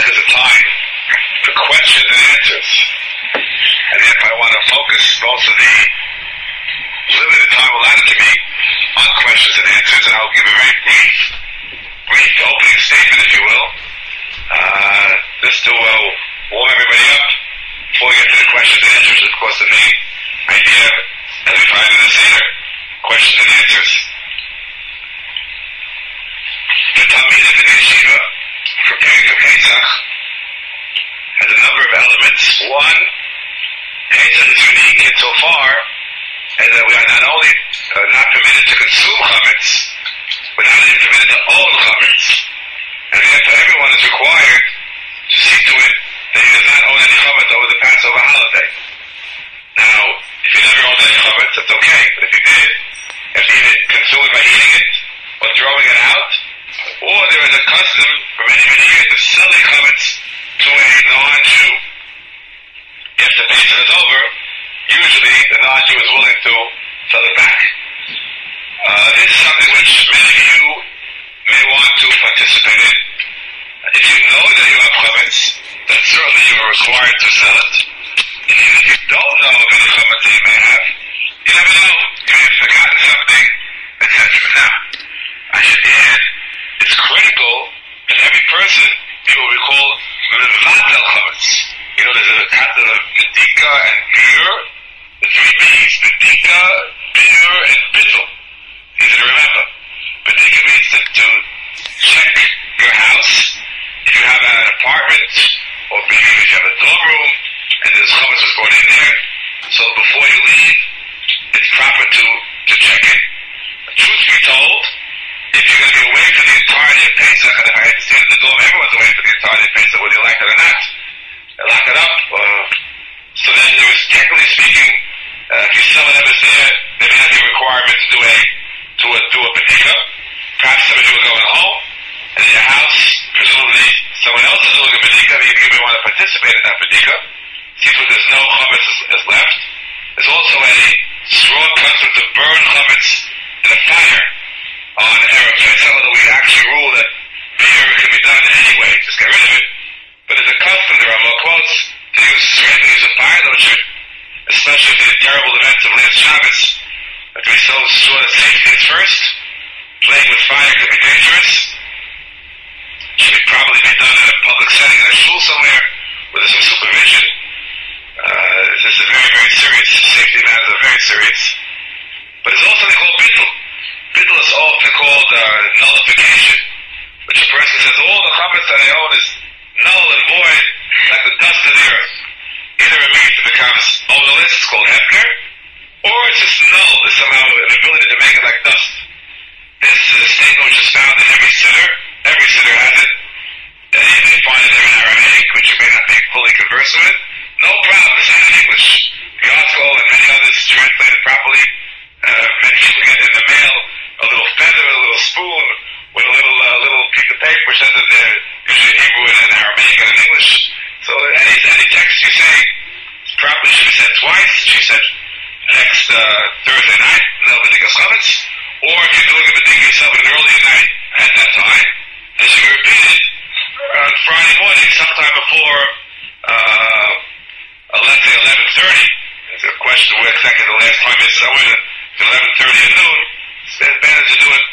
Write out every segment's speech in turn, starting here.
is a time for questions and answers. And if I want to focus most of the limited time allotted to me on questions and answers, and I'll give a very brief opening statement, if you will, just to warm everybody up before we get to the questions and answers. Of course, the main idea, as we find in the Seder, questions and answers. The Talmid of the Yeshiva, preparing for Pesach, has a number of elements. One, Pesach is unique insofar as that we are not only not permitted to consume chametz, but not even permitted to own chametz. And therefore everyone is required to see to it that he does not own any chametz over the Passover holiday. Now, if you never owned any chametz, that's okay. But if you did, you have to either consume it by eating it, or throwing it out, or there is a custom for many, many years of selling chametz to a non-Jew. If the Pesach is over, usually the non-Jew is willing to sell it back. This is something which many of you may want to participate in. If you know that you have chametz, then certainly you are required to sell it. And even if you don't know of any chametz that you may have, you never know. You may have forgotten something, etc. Now, I should add, it's critical that every person you will recall mevatel chametz. You know, there's a concept of medika and biur. The three B's: medika, biur, and bittul. Easy to remember. Medika means to check your house. If you have an apartment, or maybe if you have a dorm room, and there's chametz was brought in there, so before you leave, it's proper to check it. Truth be told, if you're going to be away for the entirety of Pesach, and if I understand in the dorm, everyone's away for the entirety of Pesach, whether you like it or not, they lock it up. So then there is, technically speaking, if you sell it ever there, there may not be a requirement to do a bedika. Perhaps some of you are going home, and in your house, presumably someone else is doing a bedika, you may want to participate in that bedika. See if there's no chametz is left. There's also a strong custom to burn chametz in a fire on Erev Pesach, although we actually rule that beer can be done anyway, just get rid of it. But there's a custom, there are more quotes, to use a fire torture, especially for the terrible events of last Shabbos, that we so sure that safety is first. Playing with fire can be dangerous. Should probably be done in a public setting, in a shul somewhere, where there's some supervision. This is very, very serious. Safety matters are very serious. But there's also something called bittul. Bittul is often called nullification, which a person says all the chametz that I own is null and void, like the dust of the earth. Either it means it becomes odorless, it's called hefker, or it's just null. There's somehow an ability to make it like dust. This is a statement which is found in every siddur. Every siddur has it. Even if you find it there in Aramaic, which you may not be fully conversant with, no problem. It's not in English. The article and many others translated properly. Many people get in the mail a little feather, a little spoon, with a little piece of paper which says that they're usually in Hebrew and in Aramaic and in English. So any text you say properly should be said twice. She said next Thursday night, Leviticus chametz, or if you're doing a bedika yourself in the early night at that time, then she repeated on Friday morning, sometime before let's say 11:30. There's a question where exactly the last time is somewhere to 11:30 at noon. It's better to do it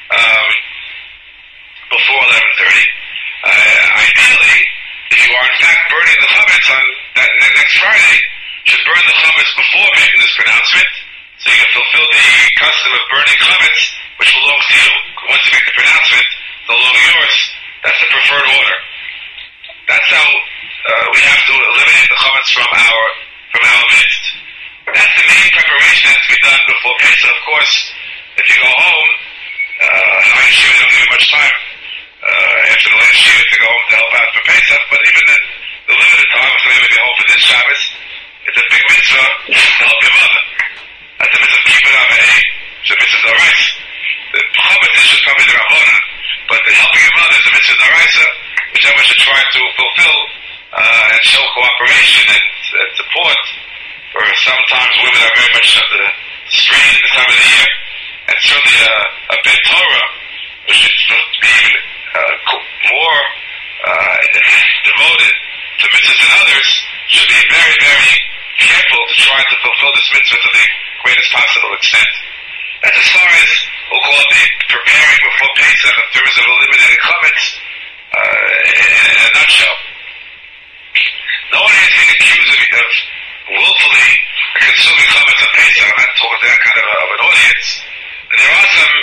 before 11:30. Ideally, if you are in fact burning the chametz on that next Friday, you should burn the chametz before making this pronouncement, so you can fulfill the custom of burning chametz, which belongs to you. Once you make the pronouncement, it's no longer yours. That's the preferred order. That's how we have to eliminate the chametz from our midst. That's the main preparation that has to be done before Pesach. Of course, if you go home, I'm sure you don't need much time after the last year to go home to help out for Pesach, but even in the limited time, if you're going to be home for this Shabbos, it's a big mitzvah to help your mother. That's a mitzvah of kibbud av v'em. It's a mitzvah d'oraisa. The chametz is just probably the Rabbana, but the helping your mother is a mitzvah d'oraisa, which everyone should try to fulfill and show cooperation and support. For sometimes women are very much strained at the time of the year, and certainly a Ben Torah, which is supposed to be even more devoted to mitzvahs and others should be very, very careful to try to fulfill this mitzvah to the greatest possible extent. That's as far as we'll call it preparing before Pesach in terms of eliminating chametz in a nutshell. No one is being accused of willfully consuming chametz on Pesach. I'm not talking to that kind of an audience. And there are some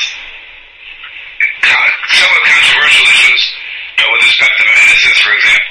somewhat controversial issues with respect to medicines, for example.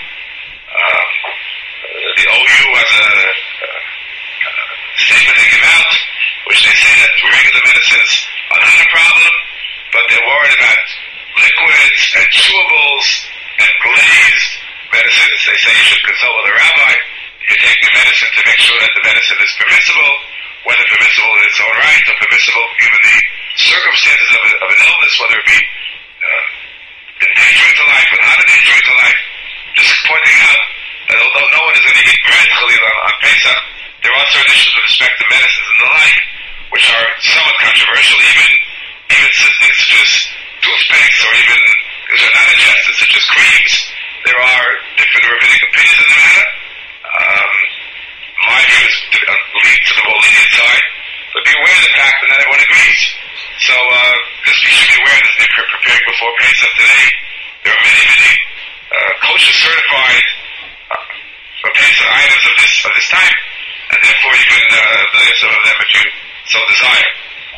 The OU has a statement they give out, which they say that regular medicines are not a problem, but they're worried about liquids and chewables and glazed medicines. They say you should consult with a rabbi if you're taking medicine to make sure that the medicine is permissible, whether permissible in its own right or permissible given the circumstances of an illness, whether it be endangering to life or not endangering to life. Just pointing out that although no one is going to eat bread on Pesach, there are certain issues with respect to medicines and the like, which are somewhat controversial, even things such as toothpaste or even things that are not ingested, such as creams. There are different rabbinic opinions in the matter. My view is to lean to the more lenient side, but be aware of the fact that not everyone agrees. So just you should be aware that they're preparing before Pesach today. There are many kosher certified for Pesach items of this time, and therefore you can avail yourself of them if you so desire.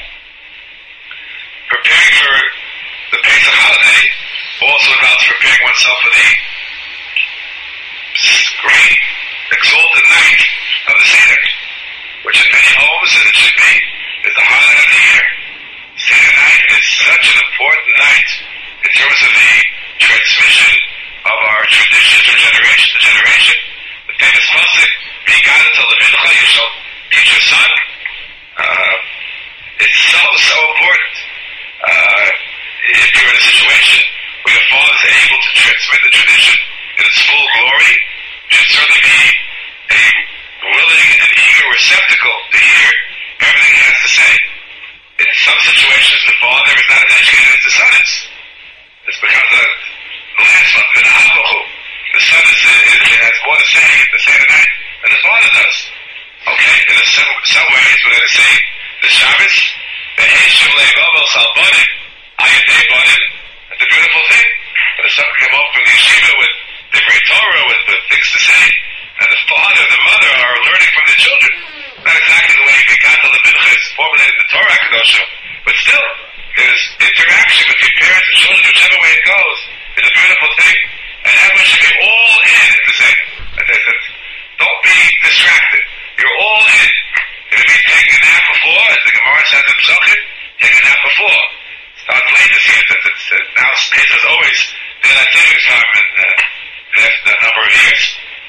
Preparing for the Pesach holiday also involves preparing oneself for the great exalted night of the Seder, which in many homes, as it should be, is the highlight of the year. Seder night is such an important night in terms of the transmission of our traditions from generation to generation. The famous pasuk, "V'yigadet lemincha," you shall teach your son. It's so important. If you're in a situation where your father is able to transmit the tradition in its full glory, you should certainly be a willing and eager receptacle to hear everything he has to say. In some situations, the father is not as educated as the son is. It's because of the last one, the son has more to say at the Seder night than the father does. Okay, in some ways, we're going to say the Shabbos, that's a beautiful thing. When the son came home from the yeshiva with different Torah, with things to say, and the father and the mother are learning from their children. Not exactly the way V'yigadet lemincha is formulated in the Torah Kedoshah, but still, there's interaction between parents and children, whichever way it goes, is a beautiful thing. And everyone should be all in at the same. Don't be distracted. You're all in. If it means taking a nap before, as the Gemara says in Pesachim, take a nap before. Start late this year. Now Pesach is always daylight savings time in the last number of years.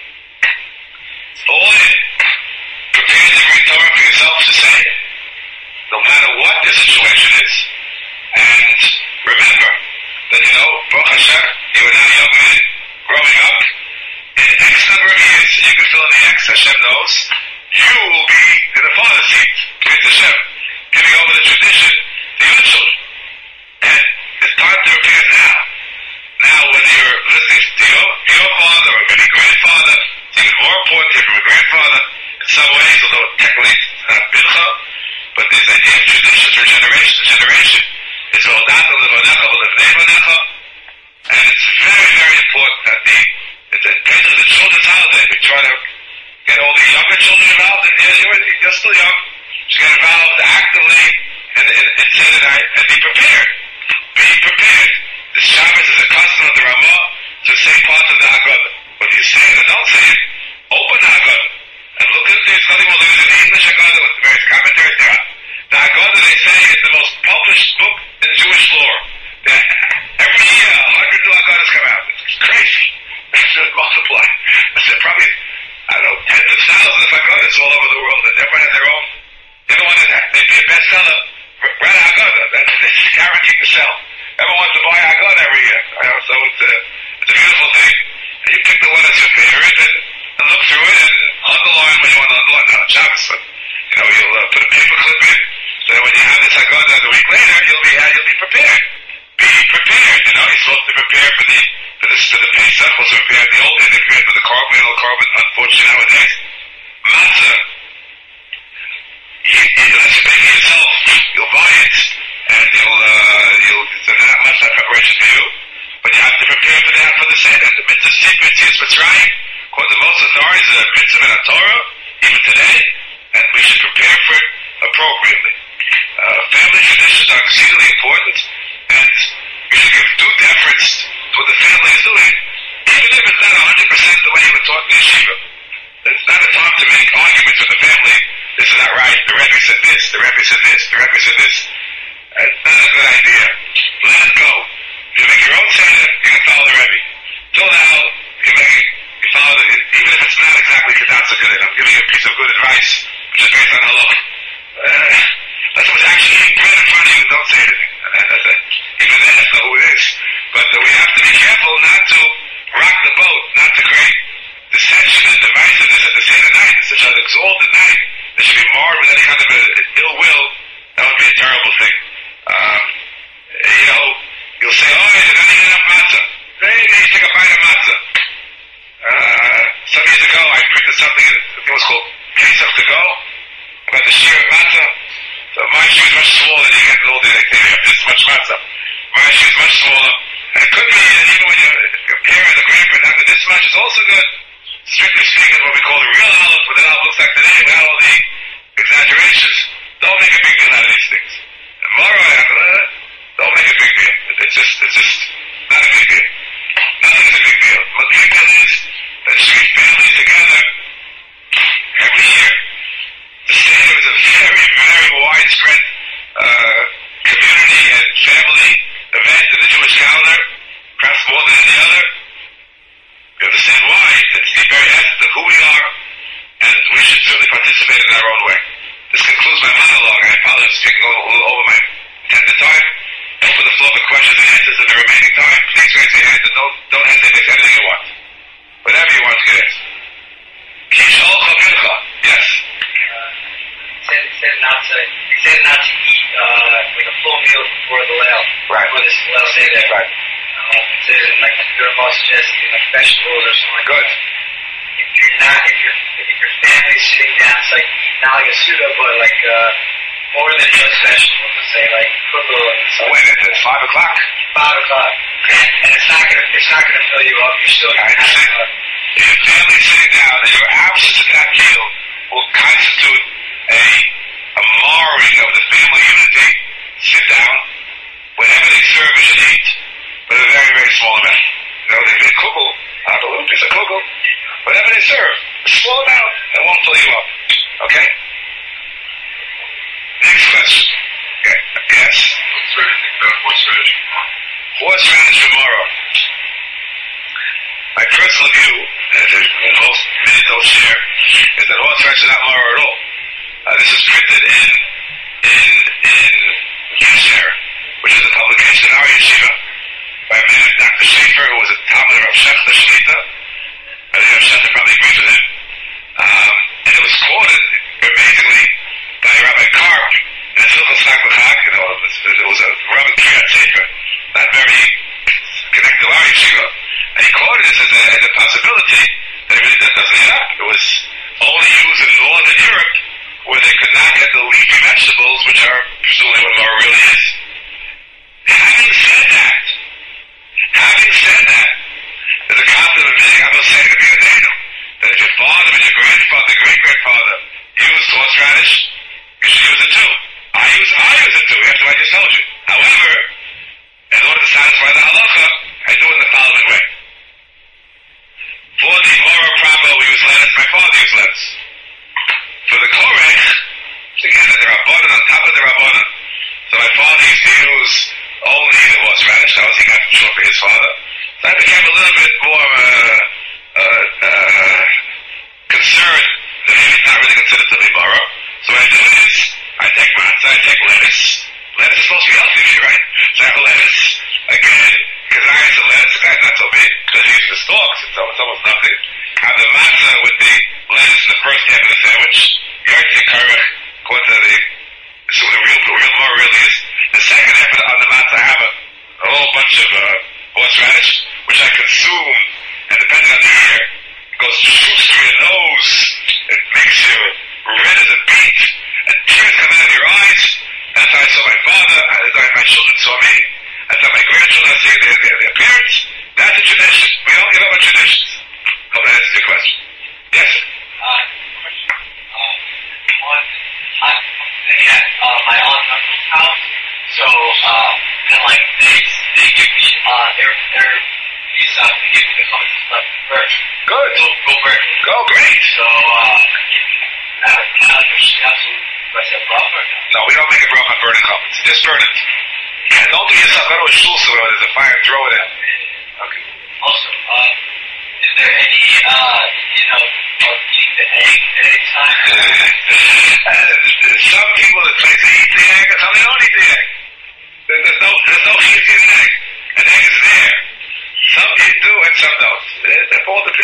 All in. Prepare to read Torah for yourself to say it, no matter what the situation is. And remember that, Baruch Hashem, you are now a young man growing up. In X number of years, you can fill in the X, Hashem knows, you will be in the father's seat, with Hashem, giving over the tradition to your children. And it's time to prepare now. Now, when you're listening to your father or maybe grandfather, it's even more important to hear from a grandfather. In some ways, although technically it's not mincha, but this idea of traditions from generation to generation is v'odata levanecha v'levnei vanecha, and it's very, very important that it's a the children's holiday. We try to get all the younger children involved, and you're still young, so get involved actively in Seder night and be prepared. Be prepared. The Shabbos is a custom of the Ramah to say parts of the Haggadah. Whether you say it or don't say it, open the Haggadah. And look at the study we'll learn in the English Haggadah with the various commentaries there are. The Haggadah, they say, is the most published book in Jewish lore. Every year, 100 new Haggadahs come out. It's crazy. It's just multiplied. There's probably, tens of thousands of Haggadahs all over the world, and everyone has their own. Everyone may be a bestseller. Read a Haggadah. That's guaranteed to sell. Everyone wants to buy a Haggadah every year. So it's a beautiful thing. And you pick the one that's your favorite and look through it and underline when you want to underline. Not on Shabbos, but you'll put a paper clip in so that when you have this Haggadah a week later, you'll be prepared. Be prepared. You're supposed to prepare for the for the Pesach was prepared. The old day they prepared for the carbon. We had no carbon. Unfortunately nowadays, matzah. Unless you make it yourself, you'll buy it, and so not much that preparation for you. But you have to prepare for that for the Seder. The mitzvah is trying. According to most authorities, the mitzvah in the Torah, even today, and we should prepare for it appropriately. Family traditions are exceedingly important, and we should give due deference to what the family is doing, even if it's not 100% the way you were taught in yeshiva. It's not a time to make arguments with the family. This is not right. The Rebbe said this. The Rebbe said this. The Rebbe said this. It's not a good idea. Let it go. If you make your own Seder, you can follow the Rebbe. Till now, you follow it, even if it's not exactly Kedatza Gedin. I'm giving you a piece of good advice, which is based on halach. Unless it was actually right in front of you, don't say anything. Even then, that's not who it is. But we have to be careful not to rock the boat, not to create dissension and divisiveness at the Seder night. It's such an exalted night. There should be marred with any kind of ill will. That would be a terrible thing. You'll say, oh, you're not eating enough matzah. Hey, you take a bite of matzah. Some years ago, I printed something, I think it was called Pesach to Go, about the shear of matzah. So my shear is much smaller than you get in all the they have this much matzah. My shear is much smaller. And it could be, even when your parent or grandparent having this much, it's also good. Strictly speaking, what we call the real olive, what the olive looks like today, without all the exaggerations. Don't make a big deal out of these things. And moreover, don't make a big deal. It's just not a big deal. Nothing is a big deal. What the big deal is that there should be families together every year. The Seder is a very, very widespread community and family event in the Jewish calendar, perhaps more than any other. We understand why. It's the very essence of who we are, and we should certainly participate in our own way. This concludes my monologue, and I apologize for taking a little over my intended time. Open the floor for questions and answers in the remaining time. Please raise your hand and don't hesitate to say anything you want. Whatever you want to get asked. Yes. It said not to eat like a full meal before the Leil. Right. Before this Leil Seder. Right. It says in like your most suggest eating like vegetables or something like Good. that. If your family's sitting down, it's like not like a pseudo, but like more than just vegetables. Let's say like kugel and stuff. When is it? 5 o'clock? 5 o'clock. And it's not gonna fill you up. You're still gonna have if your family's sitting down, and your absence of that meal will constitute a marring of the family unity. Sit down. Whatever they serve, you should eat, but a very, very small amount. They make kugel, a little piece of kugel. Whatever they serve, a small amount, it won't fill you up. Okay? Next question. Okay. Yes? Horseradish. Horseradish tomorrow. My personal view, and many don't share, is that horseradish is not maror at all. This is printed in Yesher, which is a publication in our yeshiva, by a man, Dr. Schaefer, who was a Talmud of Rav Shechter Shlita. I think Rav Shechter probably agrees with him. And it was quoted, amazingly, by Rabbi Karp in the Hilchos Chag B'Chag. It was a Rabbi Kiryat Sefer, not very connected to our yeshiva. And he quoted this as a possibility that it really doesn't add up. It was only used in Northern Europe, where they could not get the leafy vegetables, which are presumably what maror really is. Having said that, there's a concept of many, I'm going to say it to be a Daniel, that if your father and your grandfather, great-grandfather used horseradish, you should use it too. I use it too, after what I just told you. However, in order to satisfy the halacha, I do it in the following way. For the maror proper, we use lettuce. My father used lettuce. For the korech, again, the rabbanon on top of the rabbanon. So my father used to use only the horseradish. That was he got from short for his father. So I became a little bit more concerned that maybe it's not really considered to be maror. So what I do is, I take matzah, I take lettuce. Lettuce is supposed to be healthy for you, right? So I have lettuce, again, kazayas of lettuce. The guy's not so big, because he's the stalks, it's almost nothing. I have the matzah with the lettuce in the first half of the sandwich. Yartzi karech, according to the real maror really is. The second half on the matzah, I have a whole bunch of horseradish. which I consume, and depending on the year, it goes through your nose, it makes you red as a beet, and tears come out of your eyes. That's how I saw my father, that's how my children saw me, that's how my grandchildren see their parents. That's a tradition. We don't get over traditions. Hope that answers your question. Yes, sir. Question. One, I'm staying at my aunt and uncle's house, so, and like, they give me, their visa, they give me the comments and stuff first. Good. Go Bird. Go, great. So, I said bracha or no? No, we don't make a bracha on burning comments. Just burn it. Yeah, don't do yourself. Go to a shul somewhere where there's a fire and throw it out. Okay. Also, is there any, eating the egg at any time? Some people that say they eat the egg, and some they don't eat the egg. There's no fear to the egg. An egg is there. Some you do and some don't. There's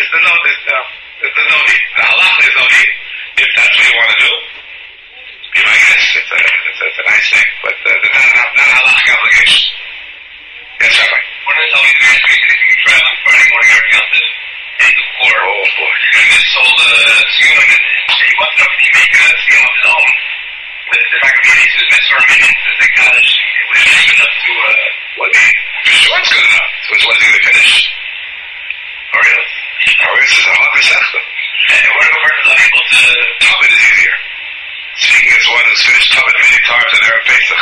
no need. The halach there's no need. If that's what you want to do, be my guest. It's a nice thing, but there's not a halachic obligation. Yes, Rabbi. One of the telling the next week, if you can try on Friday morning, everything else is end of quarter. Oh, boy. You're going to get sold a seal, and he wants to know if he make a seal of his own. But if they're not going to be any to the mitzvah or minions, as they call it, would it be good enough to, Well, for sure it's good enough. So it's what they're going to finish. or else? Or it's a hard mesechta. And what if a person's unable to... Tumid is easier. Speaking as one who's finished Tumid many times in Erev Pesach.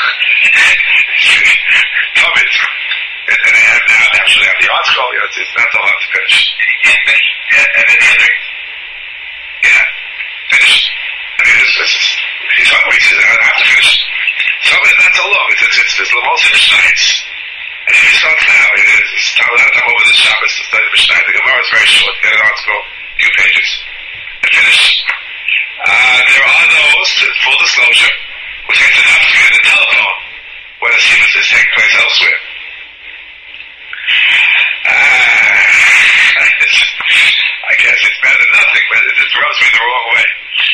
Tumid. And they have now actually have the article, it's not so hard to finish. And he can't finish. And then the other... Yeah, finished. I mean, he's hungry, he says, I don't have to finish. Tumid is not so long, it's the most nights. And if you start now, it's a lot of time over the Shabbos to study the Mishnah. The Gemara is very short, get an article, a few pages, and finish. There are those, full disclosure, who say it's enough to be on the telephone when the Siemens is taking place elsewhere. I guess it's better than nothing, but it just rubs me the wrong way.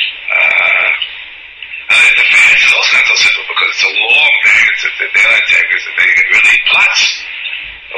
The fast is also not so simple because it's a long day. It's a daylight savings, and they get really plots. So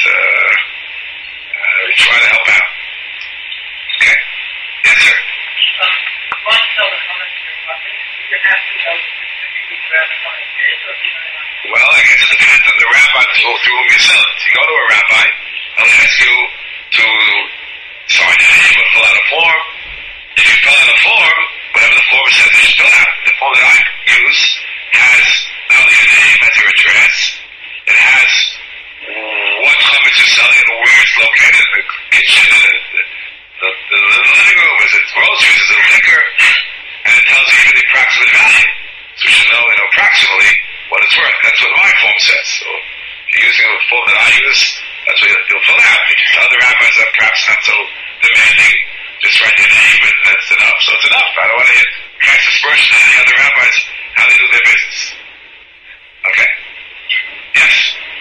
we try to help out. Okay? Yes, sir. Once someone comes to your property, do you have to know specifically where the comment is, or do you know? Well, I guess it depends on the rabbi through whom you sell it. You go to a rabbi, he'll ask you to sign your name or fill out a form. If you fill out a form, whatever the form says you should fill out. The form that I use has not only your name, has your address, it has what chametz you're selling and where it's located, the kitchen, the living room, is it groceries, is it liquor, and it tells you even the approximate value. So you should know, approximately what it's worth. That's what my form says. So if you're using a form that I use, that's what you'll fill out. If you tell the rabbis that perhaps not so demanding, just write your name and that's enough. So it's enough. I don't want to hit price dispersion to any other rabbis how they do their business. Okay. Yes.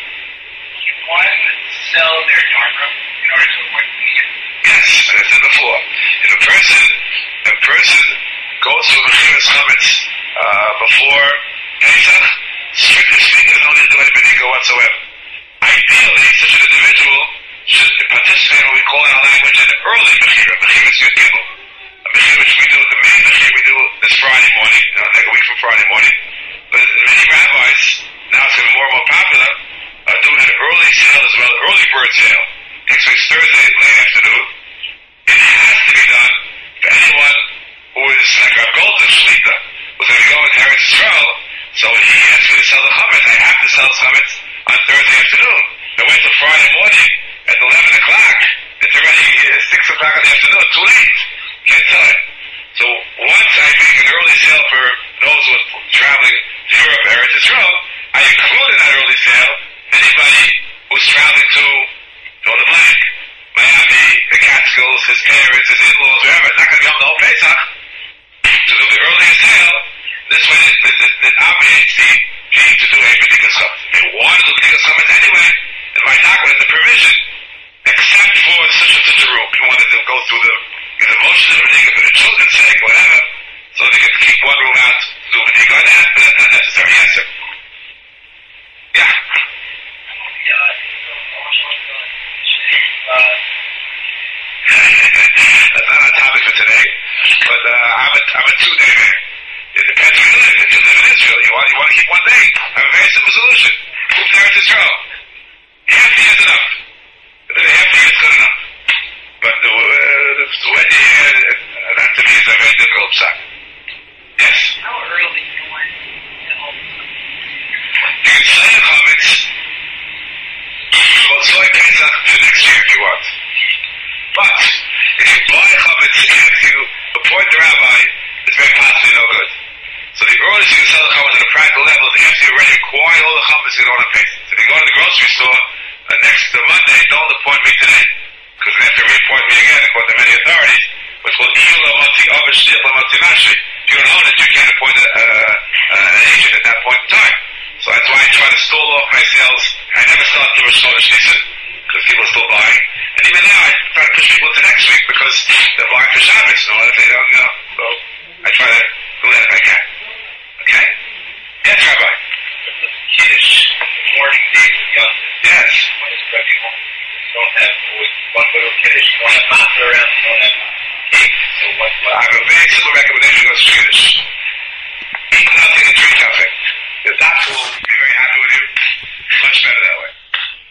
One, sell their darkroom in order to avoid media. Yes, as I said before. If a person goes through Mechiras Chametz before Pesach, strictly speaking, there's no need to do any benigah whatsoever. Ideally, such an individual should participate in what we call in our language an early Mechira. Mechira is Yud Gimel. A Mechira which we do, the main Mechira we do this Friday morning, like a week from Friday morning. But many rabbis, now it's getting more and more popular, are doing an early sale as well, early bird sale. Takes place Thursday late afternoon. It has to be done for anyone who is like our golden Shlita, who's going to go into Eretz Yisrael. So when he asks me to sell the chametz, I have to sell chametz on Thursday afternoon. I wait till Friday morning at 11 o'clock. It's already 6 o'clock in the afternoon. Too late. Can't sell it. So once I make an early sale for those who are traveling to Europe, Eretz Yisrael, I include in that early sale anybody who's traveling to fill the blank. Miami, the Catskills, his parents, his in-laws, wherever. It's not going to be on the whole Pesach to do the earliest sale. This way it obviates the need to do a B'dikas Chametz. If they want to do B'dikas Chametz anyway, then my document is the provision, except for such a room. You want to go through the motion of B'dikas for the children's sake, whatever, so they can keep one room out to do B'dikas on that, but that's not necessary. Yes, sir. Yeah. That's not our topic for today, but I'm a 2-day man. It depends where you live. If you live in Israel, you want to keep 1 day. I have a very simple solution. Move to Eretz Yisrael. Half the year is enough. Half the year is good enough. But when you hear, that to me is a very difficult shot. Yes? How early do you want to open? You can slay a chametz about soy Pesach for next year if you want. But if you buy chametz after you appoint the rabbi, it's very possibly no good. So the earliest you can sell the chametz at a practical level is after you already acquire all the chametz you don't have Pesach. So if you go to the grocery store next Monday, don't appoint me today. Because they have to reappoint me again, according to many authorities, what's called Iyula Mati Avish Shliach Mati Nashi. If you don't own it, you can't appoint an agent at that point in time. So that's why I try to stall off my sales. I never start to Rosh Chodesh Nisan, because people are still buying. And even now, I try to push people to next week, because they're buying for Shabbos. No, if they don't know. So I try to do that if I can. Okay? Yes, Rabbi. Kiddush, the morning days of Yom Tov. Yes. When it's Rebbe home, you don't have one little Kiddush, you don't have matzah around, you don't have cake. So what? I have a very simple recommendation goes to Kiddush. Eat nothing and drink nothing. The doctor will be very happy with you. Much better that way.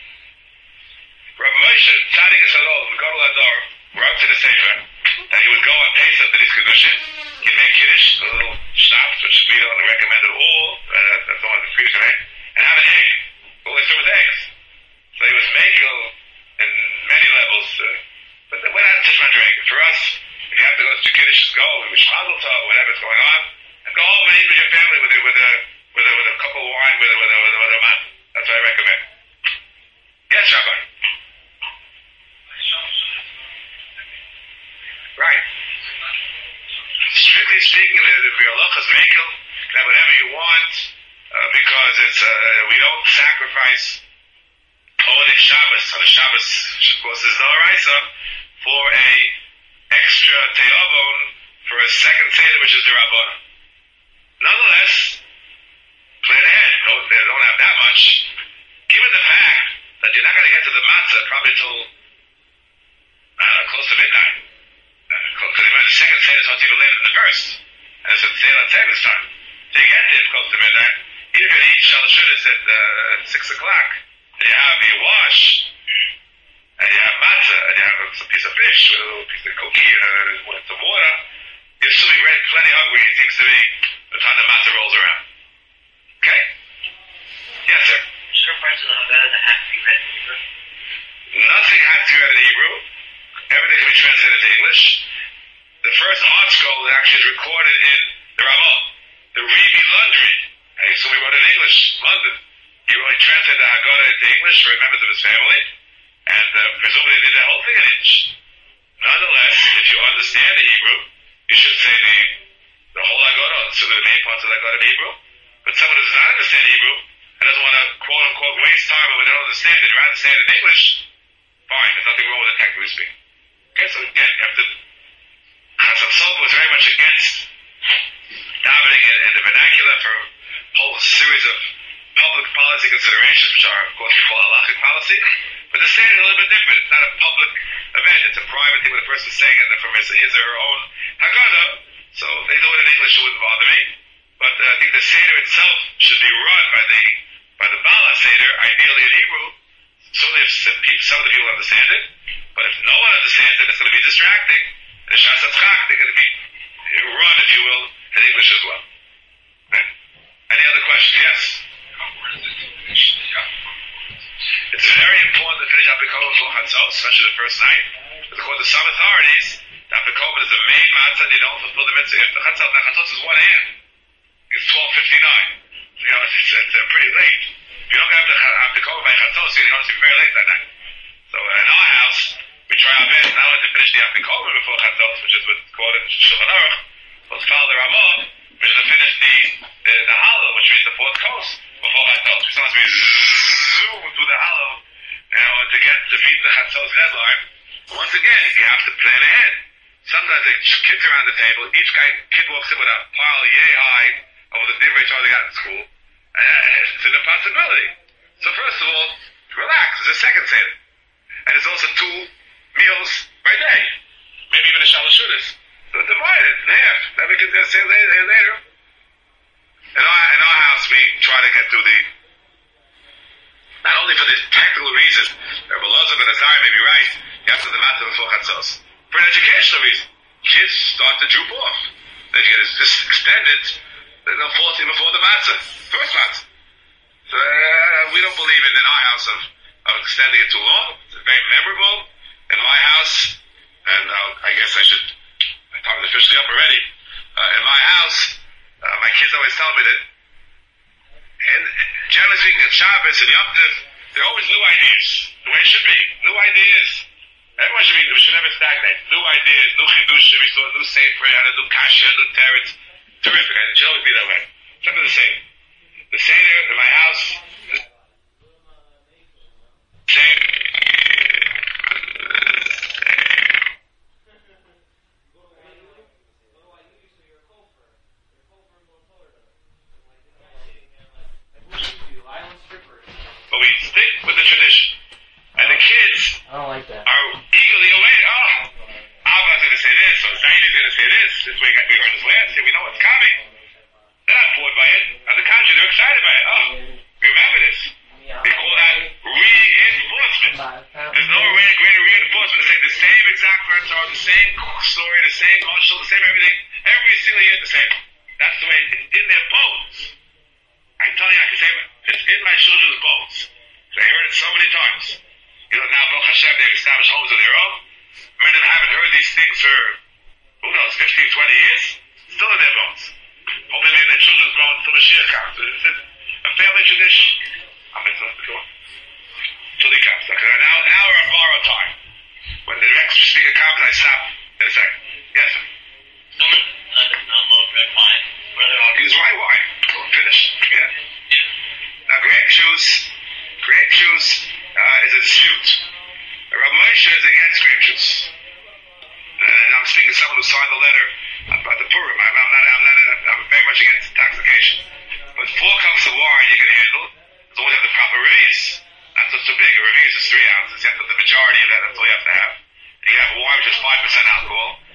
Rabbi Moshe, Tzadik Yisrael, the Gadol Hador, wrote to the Sefer that he would go on Pesach to these Kedushim. He'd make Kiddush, a little schnapps, which we don't recommend at all. That's the one that's freezing, right? And have an egg. All they serve with eggs. So he was makel in many levels. But we're not just one drink. For us, if you have to go to Kiddush, just go. We wish Mazel Tov, whatever's going on. And go home and eat with your family with a cup of wine, with a mat. That's what I recommend. Yes, Rabbi. Right. Strictly speaking, the halacha is mekel, that whatever you want, because it's we don't sacrifice Holy Shabbos on the Shabbos. Of course, there's no oraisa for a extra te'avon for a second seder, which is the Rabbon. Nonetheless, plan ahead. They don't have that much. Given the fact that you're not going to get to the matzah probably till close to midnight. Because the second seder is not even later than the first. And it's at Seder Tevis time. So you get there close to midnight. You're going to eat Shalashudis at 6 o'clock. And you have your wash. And you have matzah. And you have some piece of fish with a little piece of cookie and some water. You'll still be ready, plenty hungry, it seems to be, the time the matzah rolls around. Okay? Yes, sir. Certain parts of the Haggadah that have to be read in Hebrew? Nothing has to be read in Hebrew. Everything can be translated to English. The first art scroll actually is recorded in the Ramah. The Rebbe Lundry, I assume he wrote it in English, London. He translated the Haggadah into English for members of his family, and presumably they did the whole thing in English. Nonetheless, if you understand the Hebrew, you should say the whole Haggadah, so the main parts of the Haggadah in Hebrew. But someone who does not understand Hebrew and doesn't want to quote-unquote waste time when they don't understand it, rather say it in English, fine, there's nothing wrong with it technically speaking. Okay, so again, you have to... Chasam Sofer was very much against davening in the vernacular for a whole series of public policy considerations, which are, of course, we call halachic policy. But the saying is a little bit different. It's not a public event. It's a private thing with a person saying it from his or her own Haggadah. So they do it in English, it wouldn't bother me. But I think the Seder itself should be run by the Bala Seder, ideally in Hebrew. Certainly if some of the people understand it. But if no one understands it, it's going to be distracting. And the Shas HaTzchak, they're going to be run, if you will, in English as well. Right? Any other questions? Yes? It's very important to finish Apikomen before Chatzos, especially the first night. Because according to some authorities, the Apikomen is the main matzah and you don't fulfill the mitzvah. If the Chatzos, now Chatzos is 1 a.m. It's 12:59. So, it's pretty late. If you don't have the Apikomen by Chatzos, you're going to be very late that night. So in our house, we try our best not only to finish the Apikomen before Chatzos, which is what's quoted in Shulchan Aruch, but to follow the Ramah, which is to finish the Hallel, which means the fourth coast, before Chatzos. We sometimes zoom through the Hallel, to beat the Chatzos deadline. Once again, you have to plan ahead. Sometimes the kids around the table, each kid walks in with a pile yay high of the divrei Torah they got in school. It's an impossibility. So first of all, relax. It's a second Seder. And it's also 2 sudas. So divide it in half. Then we can say later. In our house, we try to get through not only for the technical reason, Rabbi Elazar ben Azariah may be right, you have to the matter before Chatzos. For an educational reason. Kids start to droop off. Then you get this extended, they'll fall to you before the matzah. First matzah. So we don't believe in our house of extending it too long. It's very memorable in my house, and I guess my time is officially up already. In my house, my kids always tell me that, and generally speaking, at Shabbos and Yom Tov, there are always new ideas. The way it should be. New ideas. Everyone we should never stagnate. New ideas, new chidushim, we saw a new sefer, had a new kasha, a new teretz. Terrific. It should always be that way. Something the same. The seder in my house, same. But we stick with the tradition. And the kids I don't like that. are eagerly awaiting. Abba's going to say this, or Zaidi's going to say this. This way we heard this last year. We know what's coming. They're not bored by it. On the contrary, they're excited by it. We remember this. They call that reinforcement. There's no greater reinforcement to say the same exact words are the same story, the same marshal, the same everything. Every single year the same. That's the way it's in their bones. I'm telling you, I can say it's in my children's bones. So I heard it so many times. Now Baruch Hashem, they've established homes of their own. Many of them haven't heard these things for, who knows, 15, 20 years. Still in their bones. Hopefully maybe their children's grown until the Mashiach comes. It's a family tradition. I'm in the door. Till he comes. Okay, now we're on borrowed time. When the next speaker comes, I stop in a second. Yes, sir. Someone does not love red wine. Use white wine. We'll finish. Yeah. Now grape juice is a dispute. Rav Moshe is against grape juice. And I'm speaking to someone who signed the letter about the Purim. I'm very much against intoxication. But 4 cups of wine you can handle, as long as you have the proper revius. Not so big. A revius is 3 ounces. You have to have the majority of that. That's all you have to have. You can have wine which is 5% alcohol.